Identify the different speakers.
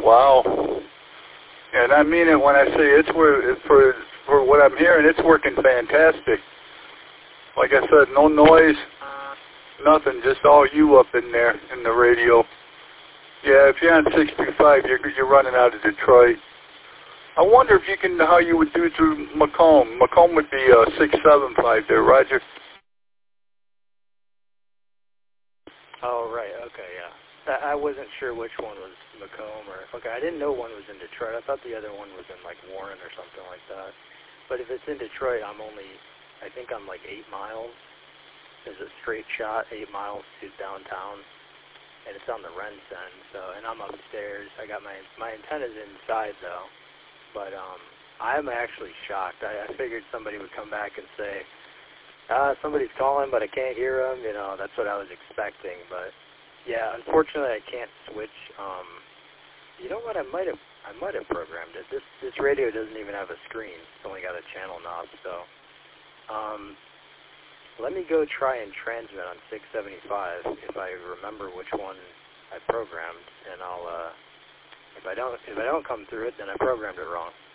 Speaker 1: wow. And I mean it when I say it's for what I'm hearing, it's working fantastic. Like I said, no noise, nothing, just all you up in there in the radio. Yeah, if you're on 625, you're running out of Detroit. I wonder if you can, how you would do through Macomb. Macomb would be 675 there, Roger.
Speaker 2: Oh, right, okay, yeah. I wasn't sure which one was Macomb or, okay, I didn't know one was in Detroit. I thought the other one was in, like, Warren or something like that. But if it's in Detroit, I think I'm, like, 8 miles. There's a straight shot, 8 miles to downtown, and it's on the Rents end, so, and I'm upstairs. I got my antenna's inside, though, but, I'm actually shocked. I figured somebody would come back and say, somebody's calling, but I can't hear them, you know, that's what I was expecting, but, yeah, unfortunately, I can't switch. You know what? I might have programmed it. This radio doesn't even have a screen. It's only got a channel knob. So, let me go try and transmit on 675 if I remember which one I programmed, and I'll if I don't come through it, then I programmed it wrong.